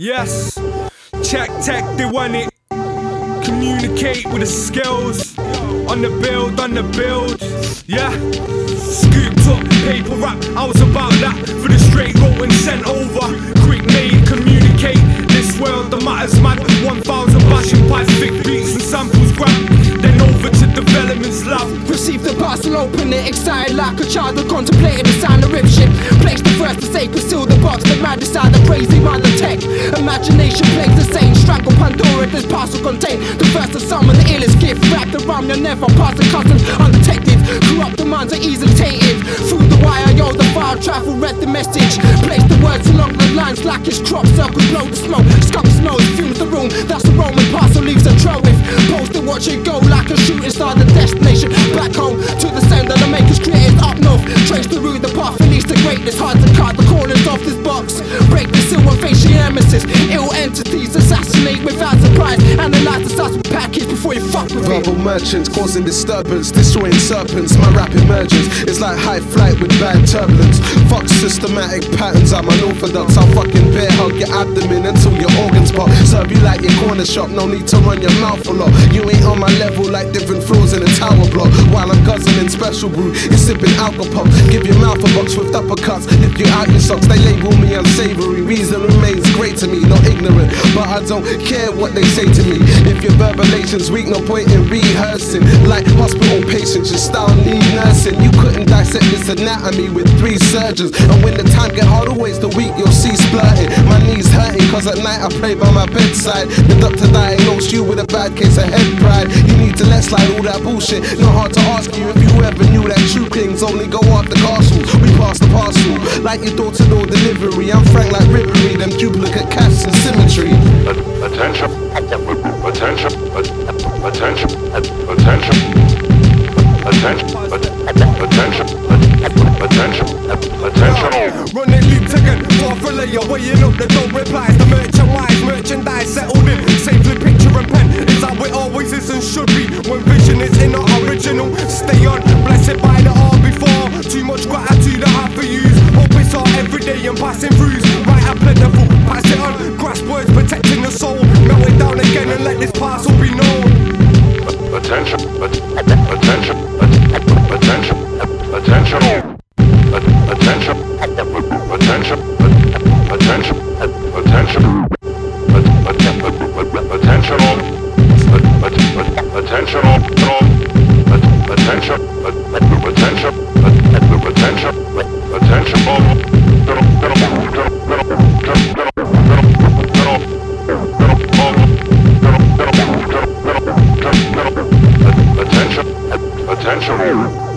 Yes, check tech, they want it. Communicate with the skills. On the build, yeah. Scooped up paper rap, I was about that. For the straight roll and sent over. Quick made, communicate. This world, the matters mad. 1,000 bashing pipes, thick beats and samples grab. Then over to development's lab. Receive the parcel, open it, excited like a child who contemplated the sound of rip shit. Place the first to say, conceal the box, the mad decide the crazy man the tech. Imagination plays the same, strangle Pandora, this parcel contain the first to summon the illest gift. Wrapped around you never pass the customs undetected. Corrupt the minds are easily tainted. Through the wire, yo, the file travel, read the message. Place the words along the lines like it's crop circle, blow the smoke. Skunk smells, fumes the room, that's the Roman parcel leaves a trail with. Post and watch it go like a shooting star, the destination. Back home to the sound that the makers created up north. Trace the route, the path release the greatness. Hard to cut the corners off this box. Break the seal and face your nemesis. Ill entities assassinate without surprise. Analyze the suspect package before you fuck with it. Verbal merchants causing disturbance, destroying serpents. My rap emergence is like high flight with bad turbulence. Fuck systematic patterns, I'm unorthodox. I'll fucking bear hug your abdomen until your organs pop. Serve you like your corner shop, no need to run your mouth a lot. You ain't on my level like different floors in a tower block. While I'm guzzling special brew, you're sipping alcohol. Give your mouth a box with uppercuts. If you out your socks, they label me unsavory. Reason remains great to me, not ignorant, but I don't care what they say to me. If your verbalation's weak, no point in rehearsing. Like hospital patients, your style need nursing. You couldn't dissect this anatomy with 3 surgeons. And when the time get hard, always the weak, you'll see splurting. My knees hurting, cause at night I pray by my bedside. The doctor diagnosed you with a bad case of head pride. You need to let slide all that bullshit. Not hard to ask you if you ever knew that true kings only go after castles. We pass the parcel, like your door-to-door delivery. I'm frank like Ribery, them duplicate casts and symmetry. Attention, attention, attention, attention, attention, attention, attention. Run it looped again, far for layer, weighing up the don't replies. The merchant wise, merchandise settled in. Safely picture and pen, is how it always is and should be. When vision is in our original, stay on, blessed by the art before. Too much gratitude I have for yous. Hope it's all everyday and passing throughs. Right up plentiful, pass it on. Grasp words protecting the soul. Melt it down again and let this parcel be known. Attention, attention, attention, attention, attention, attention, attention, attention, attention, attention.